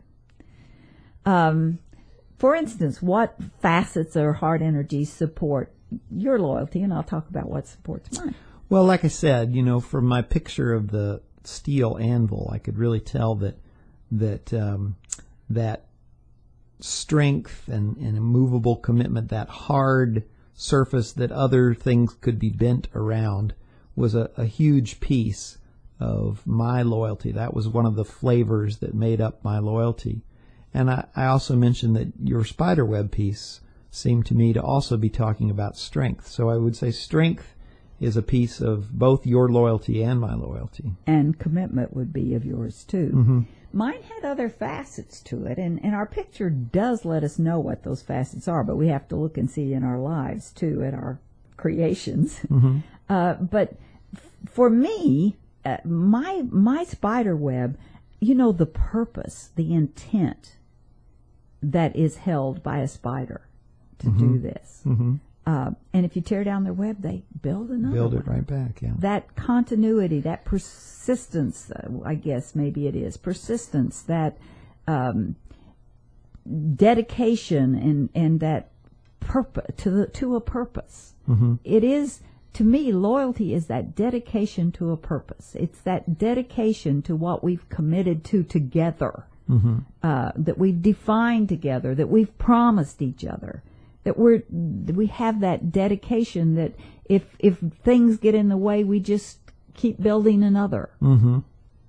Speaker 1: Um, for instance, what facets or heart energies support your loyalty? And I'll talk about what supports mine.
Speaker 2: Well, like I said, you know, from my picture of the steel anvil, I could really tell that that um, that strength and, and immovable commitment, that hard surface that other things could be bent around, was a, a huge piece of my loyalty. That was one of the flavors that made up my loyalty. And I, I also mentioned that your spiderweb piece seemed to me to also be talking about strength. So I would say strength is a piece of both your loyalty and my loyalty.
Speaker 1: And commitment would be of yours, too.
Speaker 2: Mm-hmm.
Speaker 1: Mine had other facets to it, and, and our picture does let us know what those facets are, but we have to look and see in our lives, too, at our creations.
Speaker 2: Mm-hmm.
Speaker 1: Uh, but f- for me, uh, my my spider web, you know, the purpose, the intent that is held by a spider to
Speaker 2: Mm-hmm.
Speaker 1: do this.
Speaker 2: Mm-hmm.
Speaker 1: Uh, and if you tear down their web, they build another
Speaker 2: Build it
Speaker 1: one.
Speaker 2: right back, yeah.
Speaker 1: That continuity, that persistence, uh, I guess maybe it is, persistence, that um, dedication and, and that purpose, to, the, to a purpose.
Speaker 2: Mm-hmm.
Speaker 1: It is, to me, loyalty is that dedication to a purpose. It's that dedication to what we've committed to together,
Speaker 2: Mm-hmm.
Speaker 1: uh, that we've defined together, that we've promised each other. That we're that we have that dedication that if if things get in the way, we just keep building another.
Speaker 2: Mm-hmm.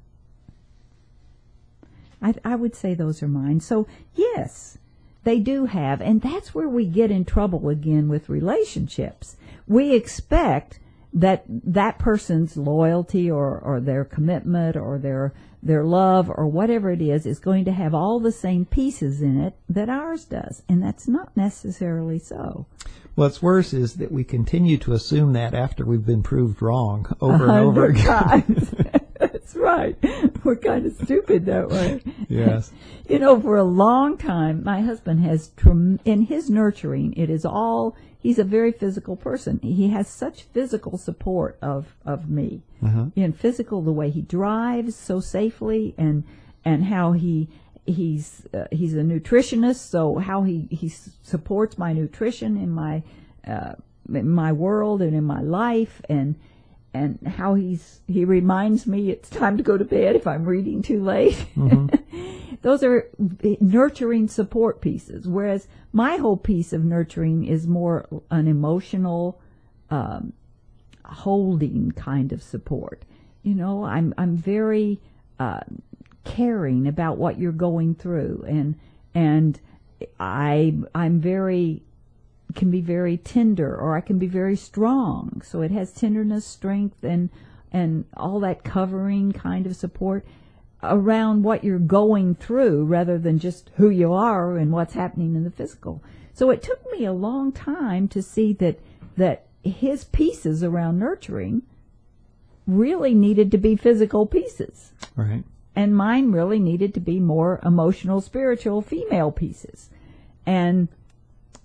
Speaker 1: I I would say those are mine. So yes, they do have, and that's where we get in trouble again with relationships. We expect that that person's loyalty or or their commitment or their their love or whatever it is is going to have all the same pieces in it that ours does, and that's not necessarily so.
Speaker 2: What's worse is that we continue to assume that after we've been proved wrong over and over again.
Speaker 1: Times. That's right. We're kind of stupid that way.
Speaker 2: Yes.
Speaker 1: You know, for a long time, my husband has, trem- in his nurturing, it is all, he's a very physical person. He has such physical support of, of me.
Speaker 2: Uh-huh.
Speaker 1: In physical, the way he drives so safely, and and how he he's uh, he's a nutritionist, so how he he supports my nutrition in my uh, in my world and in my life, and and how he's he reminds me it's time to go to bed if I'm reading too late. Mm-hmm. Those are nurturing support pieces, whereas my whole piece of nurturing is more an emotional um, holding kind of support. You know, I'm I'm very uh, caring about what you're going through, and and I I'm very can be very tender, or I can be very strong. So it has tenderness, strength, and and all that covering kind of support around what you're going through, rather than just who you are and what's happening in the physical. So it took me a long time to see that that his pieces around nurturing really needed to be physical pieces.
Speaker 2: Right.
Speaker 1: And mine really needed to be more emotional, spiritual, female pieces. And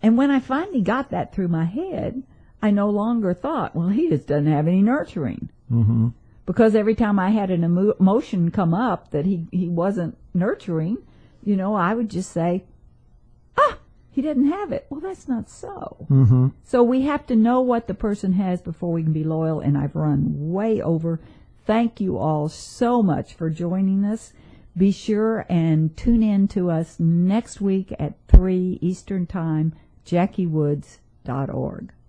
Speaker 1: And when I finally got that through my head, I no longer thought, well, he just doesn't have any nurturing.
Speaker 2: Mm-hmm.
Speaker 1: Because every time I had an emo- emotion come up that he, he wasn't nurturing, you know, I would just say, ah, he didn't have it. Well, that's not so.
Speaker 2: Mm-hmm.
Speaker 1: So we have to know what the person has before we can be loyal, and I've run way over. Thank you all so much for joining us. Be sure and tune in to us next week at three Eastern Time, jackie woods dot org.